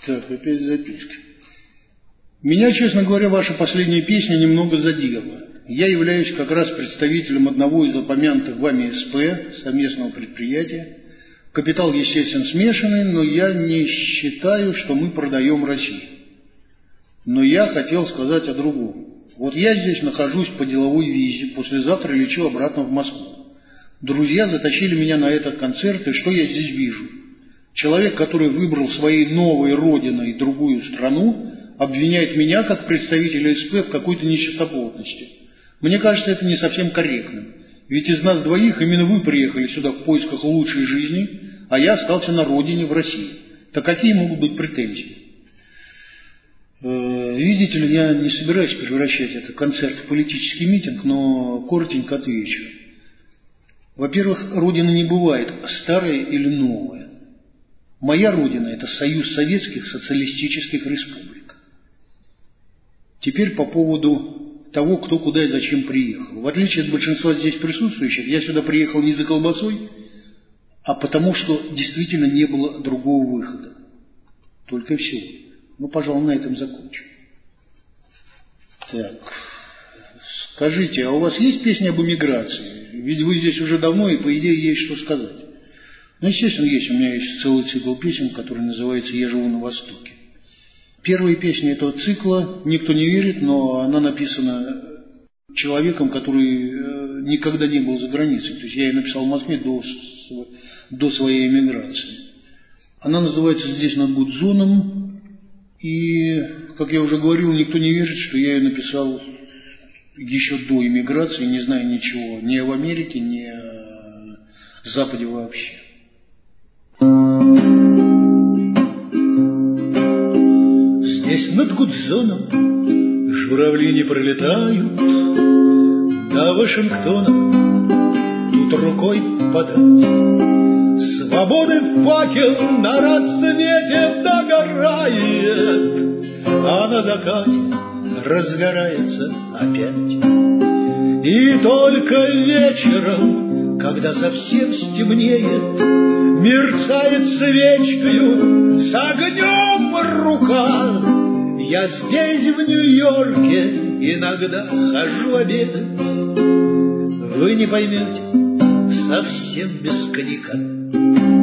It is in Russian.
Так, опять записки. Меня, честно говоря, ваша последняя песня немного задела. Я являюсь как раз представителем одного из упомянутых вами СП, совместного предприятия. Капитал, естественно, смешанный, но я не считаю, что мы продаем Россию. Но я хотел сказать о другом. Вот я здесь нахожусь по деловой визе, послезавтра лечу обратно в Москву. Друзья затащили меня на этот концерт, и что я здесь вижу? Человек, который выбрал своей новой родиной другую страну, обвиняет меня, как представителя СП, в какой-то нечистоплотности. Мне кажется, это не совсем корректным. Ведь из нас двоих именно вы приехали сюда в поисках лучшей жизни, а я остался на родине, в России. Так какие могут быть претензии? Видите ли, я не собираюсь превращать этот концерт в политический митинг, но коротенько отвечу. Во-первых, родина не бывает старая или новая. Моя родина – это Союз Советских Социалистических Республик. Теперь по поводу того, кто куда и зачем приехал. В отличие от большинства здесь присутствующих, я сюда приехал не за колбасой, а потому что действительно не было другого выхода. Только и всего. Ну, пожалуй, на этом закончу. Так, скажите, а у вас есть песня об эмиграции? Ведь вы здесь уже давно, и по идее есть что сказать. Ну, естественно, есть. У меня есть целый цикл песен, который называется «Я живу на Востоке». Первая песня этого цикла, никто не верит, но она написана человеком, который никогда не был за границей. То есть я ее написал в Москве до своей эмиграции. Она называется «Здесь над Гудзоном». И, как я уже говорил, никто не верит, что я ее написал еще до эмиграции, не зная ничего ни об Америке, ни о Западе вообще. Здесь над Гудзоном журавли не пролетают, до Вашингтона тут рукой подать. Свободы факел на рассвете догорает, а на закате разгорается опять. И только вечером, когда совсем стемнеет, мерцает свечкою с огнем рука. Я здесь, в Нью-Йорке, иногда хожу обедать. Вы не поймете, совсем без коньяка.